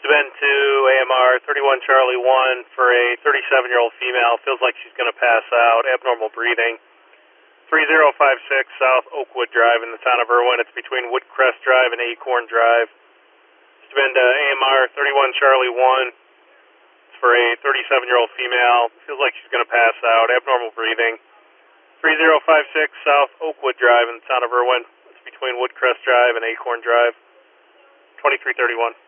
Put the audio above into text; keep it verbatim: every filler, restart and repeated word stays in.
been to A M R thirty-one Charlie one for a thirty-seven-year-old female. Feels like she's going to pass out. Abnormal breathing. three zero five six South Oakwood Drive in the town of Irwin. It's between Woodcrest Drive and Acorn Drive. It's been to A M R thirty-one Charlie one for a thirty-seven-year-old female. Feels like she's going to pass out. Abnormal breathing. three zero five six South Oakwood Drive in the town of Irwin. It's between Woodcrest Drive and Acorn Drive. twenty-three thirty-one.